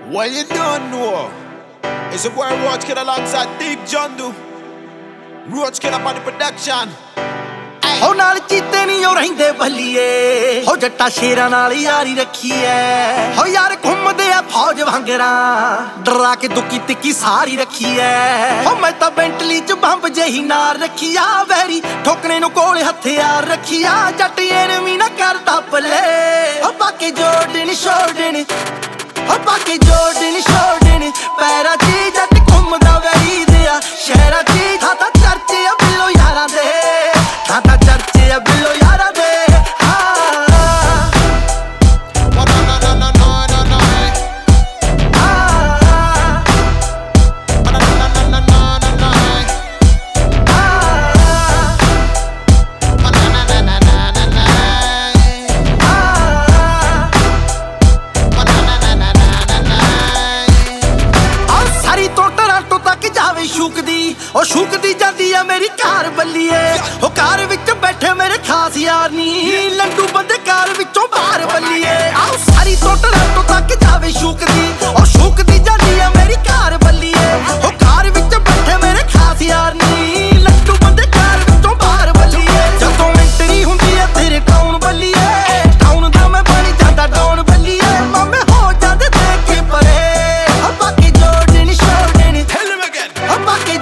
Well, you don't know. It's a boy Roach Kid alongside Deep Jundu. Roach Kid up on the production. ਹੋ ਨਾਲ ਚੀਤੇ ਨਹੀਂ ਉਹ ਰਹਿੰਦੇ ਬੱਲੀਏ ਹੋ ਜੱਟਾ ਸ਼ੇਰਾਂ ਨਾਲ ਯਾਰੀ ਰੱਖੀ ਐ ਹੋ ਯਾਰ ਘੁੰਮਦੇ ਆ ਫੌਜ ਵਾਂਗਰਾਂ ਡਰਾ ਕੇ ਦੁੱਕੀ ਤਿੱਕੀ ਸਾਰੀ ਰੱਖੀ ਐ ਹੋ ਮੈਂ ਤਾਂ ਬੈਂਟਲੀ ਚ ਬੰਬ ਜਿਹੀ ਨਾਲ ਰੱਖੀ ਆ ਵੈਰੀ ਠੋਕਣੇ ਨੂੰ ਕੋਲ ਹਥਿਆਰ ਰੱਖੀ ਆ ਜੱਟ ਐਨਮੀ ਨਾ ਕਰਦਾ ਪੱਲੇ ਹੋ ਬਾਕੀ ਜੋੜਨ ਛੋੜਨ ਹੋ ਬਾਕੀ ਜੋੜਨ ਛੋੜਨ ਪੈਰਾਂ 'ਚ ਜੱਟ ਘੁੰਮਦਾ ਵੈਰੀ ਦੇ ਆ ਸ਼ਹਿਰਾਂ 'ਚ ਥਾਂ ਚਰਚੇ ਆ ਬਿੱਲੋ ਯਾਰਾਂ ਦੇ ਥਾਂ ਚਰਚੇ ਆ ਬਿੱਲੋ ਯਾਰਾਂ ਦੇ ਉਹ ਸ਼ੂਕਦੀ ਜਾਂਦੀ ਆ ਮੇਰੀ ਕਾਰ ਬੱਲੀਏ ਉਹ ਕਾਰ ਵਿੱਚ ਬੈਠੇ ਮੇਰੇ ਖਾਸ ਯਾਰ ਨੀ ਲੰਡੂ ਬੰਦੇ ਕਾਰ ਵਿੱਚੋਂ ਬਾਹਰ ਬੱਲੀਏ ਆਓ ਸਾਰੀ ਤੋਂ ਟਰਾਂਟੋ ਤੱਕ ਜਾਵੇ ਸ਼ੂਕਦੀ ਉਹ ਸ਼ੂਕਦੀ ਜਾਂਦੀ ਆ ਮੇਰੀ ਕਾਰ ਬੱਲੀਏ ਉਹ ਕਾਰ ਵਿੱਚ ਬੈਠੇ ਮੇਰੇ ਖਾਸ ਯਾਰ ਨੀ ਲੰਡੂ ਬੰਦੇ ਕਾਰ ਵਿੱਚੋਂ ਬਾਹਰ ਬੱਲੀਏ ਜਦੋਂ ਐਂਟਰੀ ਹੁੰਦੀ ਆ ਤੇਰੇ ਟਾਊਨ ਬੱਲੀਏ ਟਾਊਨ ਦਾ ਮੈਂ ਬਣ ਜਾਂਦਾ ਡਾਊਨ ਬੱਲੀਏ ਮਾਮੇ ਹੋ ਜਾਂਦੇ ਦੇਖ ਕੇ ਪਰੇ ਆ ਬਾਕੀ ਜੋੜਨ ਛੋੜਨ ਆ ਬਾਕੀ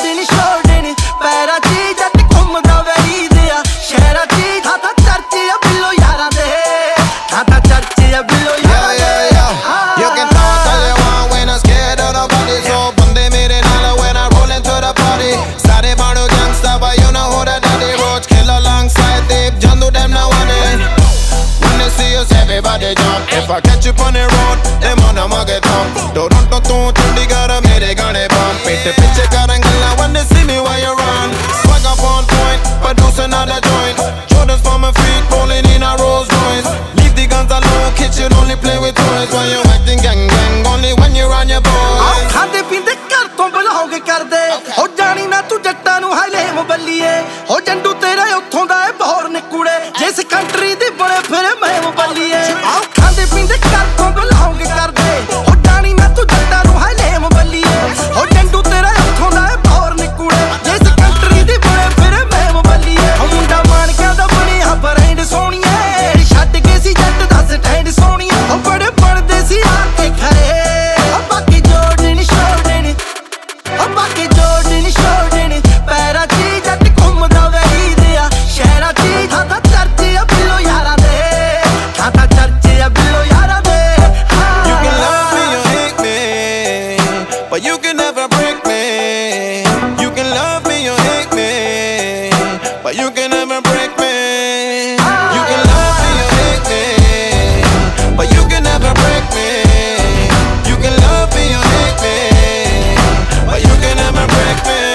Everybody jump. If I catch you on the road, them on a mugget thump. Toronto to Chandigarh, mere gaane bump. Pitte piche karangalla when they see me while you run. Swag up on point, produce another joint. Jordans for my feet, rolling in a Rolls Royce. Leave the guns alone, kitchen only play with toys. While you acting gang gang, only when you run your boys. ਖਾਂਦੇ ਪੀਂਦੇ ਘਰ ਤੋਂ blog ਕਰਦੇ ਹੋ ਜਾਣੀ ਨਾ ਤੂੰ ਜੱਟਾਂ ਨੂੰ ਹਾਲੇ ਬੱਲੀਏ ਹੋ ਜੰਡੂ ਤੇਰੇ ਉੱਥੋਂ ਦਾ ਏ ਬਹੌਰ ਨਿਕੂੜੇ ਜਿਸ ਕੰਟਰੀ ਦੀ ਬੜੇ ਫਿਰ ਮੈਂ ਬੱਲੀਏ ਆਓ ਖਾਂਦੇ ਪੀਂਦੇ ਘਰ ਤੋਂ ਬਲੌਗ ਕਰਦੇ ਹੋ ਜਾਣੀ ਨਾ ਤੂੰ ਜੱਟਾਂ ਨੂੰ ਹਾਲੇ ਬੱਲੀਏ ਹੋ ਜੰਡੂ ਤੇਰੇ ਉੱਥੋਂ ਦਾ ਏ ਬਹੌਰ ਨਿਕੂੜੇ ਜਿਸ ਕੰਟਰੀ ਦੀ ਬੜੇ ਫਿਰ ਮੈਂ ਬੱਲੀਏ ਹੋ ਮੁੰਡਾ ਮਾਨਕਿਆਂ ਦਾ ਬਣਿਆ ਬਰੈਂਡ ਸੋਹਣੀਏ ਛੱਡ ਕੇ ਸੀ ਜੱਟ ਦਾ ਸਟੈਂਡ ਸੋਹਣੀਏ ਹੋ ਬੜੇ ਬਣਦੇ ਸੀ ਆ ਕੇ ਖਰੇ ਬਾਕੀ ਜੋੜਨ ਛੋੜਨ ਬਾਕੀ ਜੋੜਨ ਛੋੜਨ ਪੈਰਾਂ 'ਚ ਜੱਟ ਘੁੰਮਦਾ ਵੈਰੀ ਦੇ ਆ ਸ਼ਹਿਰਾਂ 'ਚ ਥਾਂ ਚਰਚੇ ਆ ਬਿੱਲੋ ਯਾਰਾਂ ਦੇ ਥਾਂ ਚਰਚੇ ਆ ਬਿੱਲੋ ਯਾਰਾਂ ਦੇ You can love me or hate me, but you can never break me. You can love me or hate me, but you can never break me. You can love me or hate me, but you can never break me. You can love me or hate me, but you can never break me.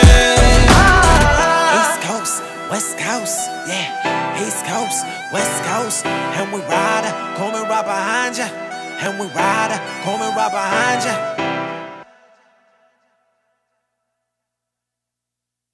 East Coast, West Coast, yeah. East Coast, West Coast, and we ride, come and right behind ya. And we ride, come and right behind ya.